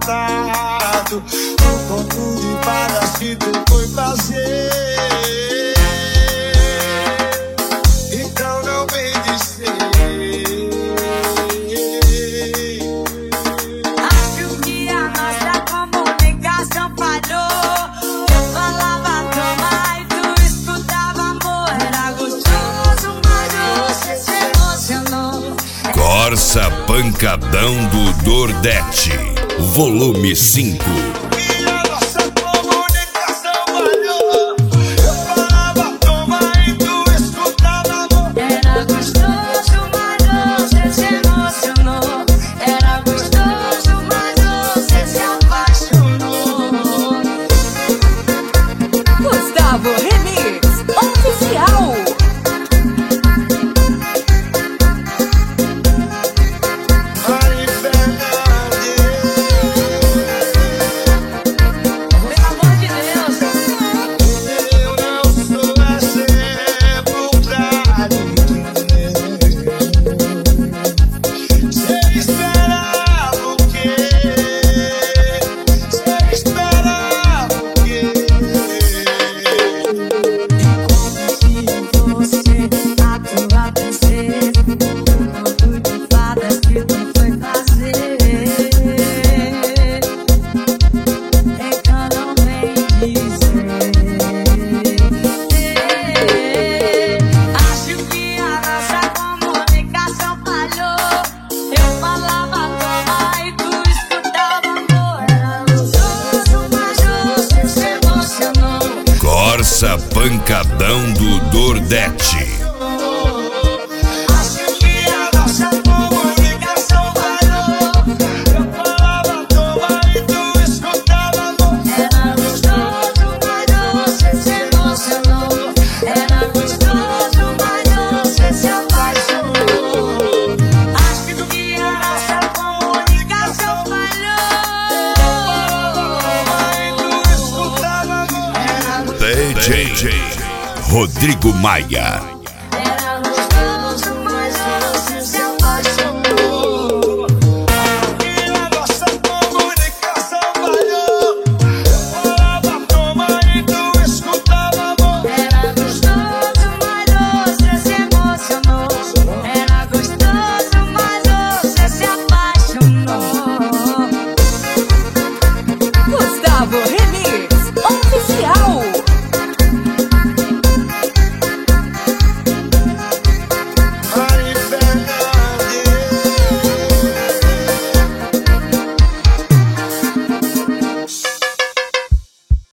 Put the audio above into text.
encantado. Um conto de fadas que tu foi fazer. Então não vem dizer. Acho que a nossa comunicação falhou. Eu falava toma e tu escutava amor. Era gostoso, mas você se emocionou. Corsa Pancadão do Nordeste, volume 5. E a nossa comunicação falhou. Eu falava toma e tu escutava amor. Era gostoso, mas você se emocionou. Era gostoso, mas você se apaixonou. Gustavo Remix Oficial. Mari Fernandes. Pelo amor de Deus. Eu não sou exemplo pra ninguém. Cê esperava o quê? Cê esperava o quê? E como se você, a tua princesa, um conto de fadas que tu foi fazer. Então não vem dizer. Acho que a nossa comunicação falhou. Eu falava toma e tu escutava amor. Era gostoso, mas você se emocionou. Corsa Pancadão do Nordeste. Acho que a nossa comunicação falhou. Eu falava toma e tu escutava amor. Era gostoso, mas você se emocionou. Era gostoso, mas você se apaixonou. Acho que a nossa comunicação falhou. E tu escutava amor. DJ Rodrigo Maia.